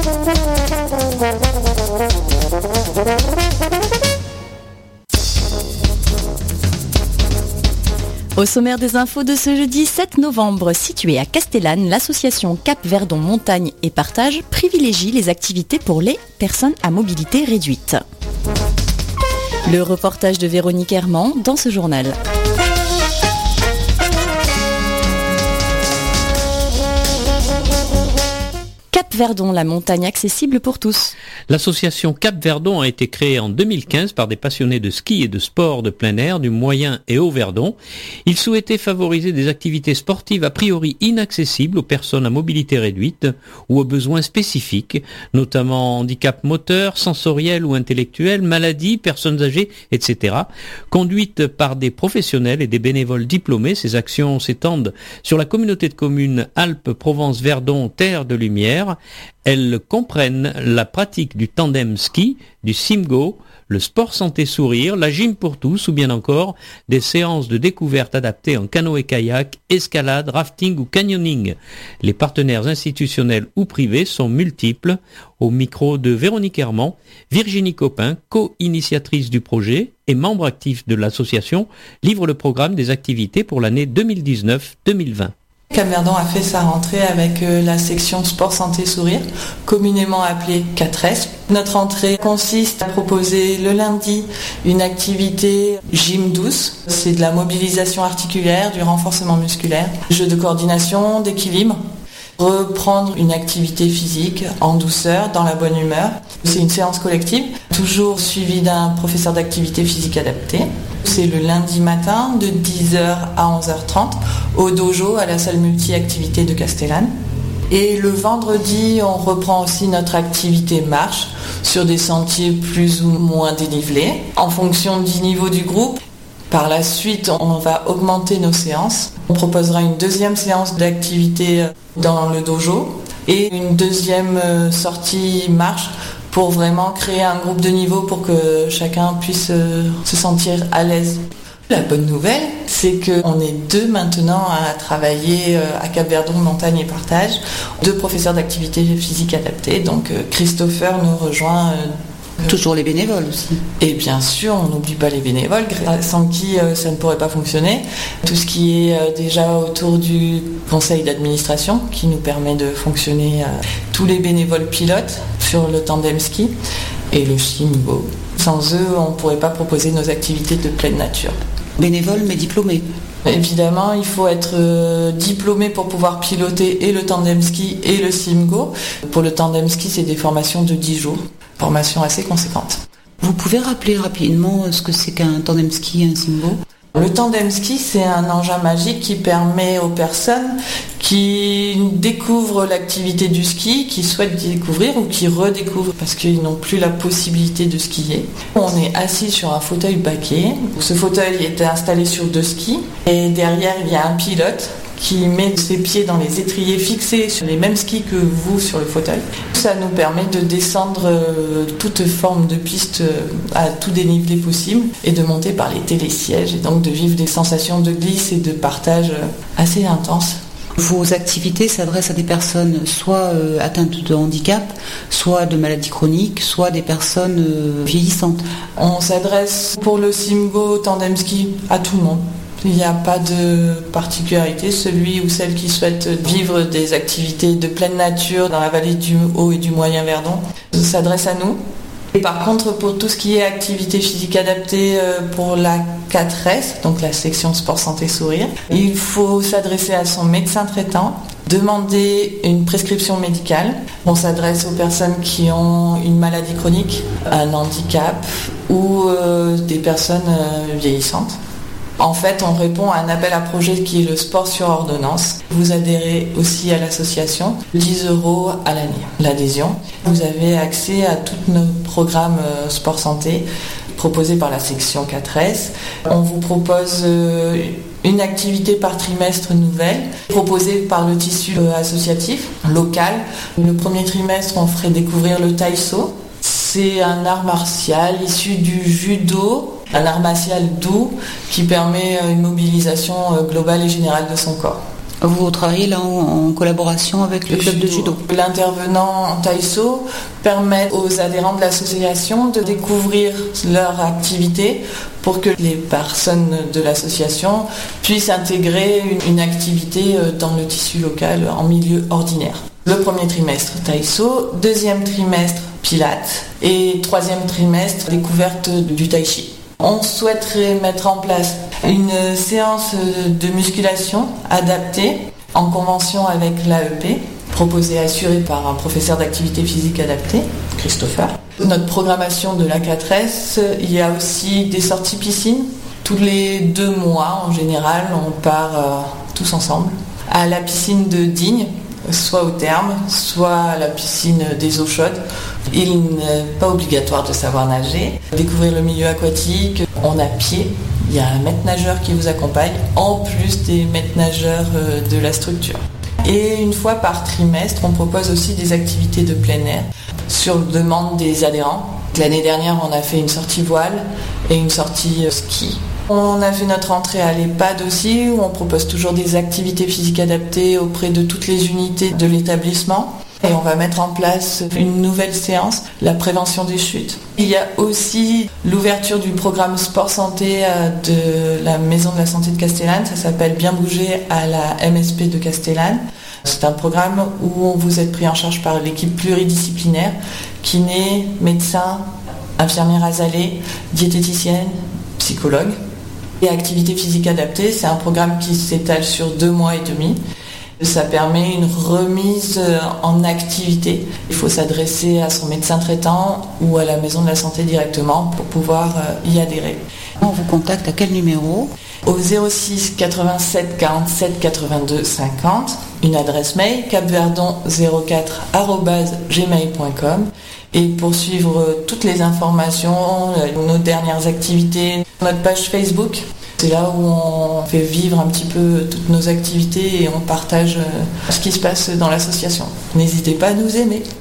Au sommaire des infos de ce jeudi 7 novembre, située à Castellane, l'association Cap Verdon Montagne et Partage privilégie les activités pour les personnes à mobilité réduite. Le reportage de Véronique Herman dans ce journal. Cap Verdon, la montagne accessible pour tous. L'association Cap Verdon a été créée en 2015 par des passionnés de ski et de sport de plein air du moyen et haut Verdon. Ils souhaitaient favoriser des activités sportives a priori inaccessibles aux personnes à mobilité réduite ou aux besoins spécifiques, notamment handicap moteur, sensoriel ou intellectuel, maladies, personnes âgées, etc. Conduites par des professionnels et des bénévoles diplômés, ces actions s'étendent sur la communauté de communes Alpes-Provence-Verdon Terre de Lumière. Elles comprennent la pratique du tandem ski, du Simgo, le sport santé sourire, la gym pour tous ou bien encore des séances de découverte adaptées en canoë-kayak, escalade, rafting ou canyoning. Les partenaires institutionnels ou privés sont multiples. Au micro de Véronique Herman, Virginie Copin, co-initiatrice du projet et membre actif de l'association, livre le programme des activités pour l'année 2019-2020. Cap Verdon a fait sa rentrée avec la section Sport Santé Sourire, communément appelée 4S. Notre entrée consiste à proposer le lundi une activité gym douce. C'est de la mobilisation articulaire, du renforcement musculaire, jeu de coordination, d'équilibre. Reprendre une activité physique en douceur, dans la bonne humeur. C'est une séance collective, toujours suivie d'un professeur d'activité physique adaptée. C'est le lundi matin de 10h à 11h30 au dojo à la salle multi-activité de Castellane. Et le vendredi, on reprend aussi notre activité marche sur des sentiers plus ou moins dénivelés en fonction du niveau du groupe. Par la suite, on va augmenter nos séances. On proposera une deuxième séance d'activité dans le dojo et une deuxième sortie marche pour vraiment créer un groupe de niveau pour que chacun puisse se sentir à l'aise. La bonne nouvelle, c'est qu'on est deux maintenant à travailler à Cap Verdon Montagne et Partage, deux professeurs d'activité physique adaptée. Donc Christopher nous rejoint. Toujours les bénévoles aussi. Et bien sûr, on n'oublie pas les bénévoles, sans qui ça ne pourrait pas fonctionner. Tout ce qui est déjà autour du conseil d'administration, qui nous permet de fonctionner, tous les bénévoles pilotes sur le tandem ski et le Simgo. Sans eux, on ne pourrait pas proposer nos activités de pleine nature. Bénévoles mais diplômés. Évidemment, il faut être diplômé pour pouvoir piloter et le tandem ski et le Simgo. Pour le tandem ski, c'est des formations de 10 jours. Formation assez conséquente. Vous pouvez rappeler rapidement ce que c'est qu'un tandem ski et un Simgo ? Le tandem ski, c'est un engin magique qui permet aux personnes qui découvrent l'activité du ski, qui souhaitent découvrir ou qui redécouvrent parce qu'ils n'ont plus la possibilité de skier. On est assis sur un fauteuil baquet. Ce fauteuil est installé sur 2 skis et derrière il y a un pilote qui met ses pieds dans les étriers fixés sur les mêmes skis que vous sur le fauteuil. Ça nous permet de descendre toute forme de piste à tout dénivelé possible et de monter par les télésièges et donc de vivre des sensations de glisse et de partage assez intenses. Vos activités s'adressent à des personnes soit atteintes de handicap, soit de maladies chroniques, soit des personnes vieillissantes. On s'adresse pour le Simgo tandem ski à tout le monde. Il n'y a pas de particularité. Celui ou celle qui souhaite vivre des activités de pleine nature dans la vallée du Haut et du Moyen Verdon s'adresse à nous. Et par contre, pour tout ce qui est activité physique adaptée pour la 4S, donc la section sport santé sourire, il faut s'adresser à son médecin traitant, demander une prescription médicale. On s'adresse aux personnes qui ont une maladie chronique, un handicap ou des personnes vieillissantes. En fait, on répond à un appel à projet qui est le sport sur ordonnance. Vous adhérez aussi à l'association, 10 € à l'année, l'adhésion. Vous avez accès à tous nos programmes sport santé proposés par la section 4S. On vous propose une activité par trimestre nouvelle, proposée par le tissu associatif local. Le premier trimestre, on ferait découvrir le taïso. C'est un art martial issu du judo, un art martial doux qui permet une mobilisation globale et générale de son corps. Vous travaillez là en collaboration avec le club de judo. L'intervenant en Taïso permet aux adhérents de l'association de découvrir leur activité pour que les personnes de l'association puissent intégrer une activité dans le tissu local en milieu ordinaire. Le premier trimestre, Taïso, deuxième trimestre, Pilates et troisième trimestre, découverte du Tai Chi. On souhaiterait mettre en place une séance de musculation adaptée en convention avec l'AEP, proposée et assurée par un professeur d'activité physique adaptée, Christopher. Notre programmation de la 4S, il y a aussi des sorties piscine. Tous les 2 mois, en général, on part tous ensemble à la piscine de Digne, soit au terme, soit à la piscine des eaux chaudes. Il n'est pas obligatoire de savoir nager. Découvrir le milieu aquatique, on a pied. Il y a un maître nageur qui vous accompagne, en plus des maîtres nageurs de la structure. Et une fois par trimestre, on propose aussi des activités de plein air sur demande des adhérents. L'année dernière, on a fait une sortie voile et une sortie ski. On a fait notre entrée à l'EHPAD aussi, où on propose toujours des activités physiques adaptées auprès de toutes les unités de l'établissement. Et on va mettre en place une nouvelle séance, la prévention des chutes. Il y a aussi l'ouverture du programme Sport Santé de la Maison de la Santé de Castellane. Ça s'appelle Bien Bouger à la MSP de Castellane. C'est un programme où vous êtes pris en charge par l'équipe pluridisciplinaire, kiné, médecin, infirmière azalée, diététicienne, psychologue. Et activité physique adaptée, c'est un programme qui s'étale sur 2 mois et demi. Ça permet une remise en activité. Il faut s'adresser à son médecin traitant ou à la maison de la santé directement pour pouvoir y adhérer. On vous contacte à quel numéro ? Au 06 87 47 82 50, une adresse mail capverdon04@gmail.com. Et pour suivre toutes les informations, nos dernières activités, notre page Facebook. C'est là où on fait vivre un petit peu toutes nos activités et on partage ce qui se passe dans l'association. N'hésitez pas à nous aimer.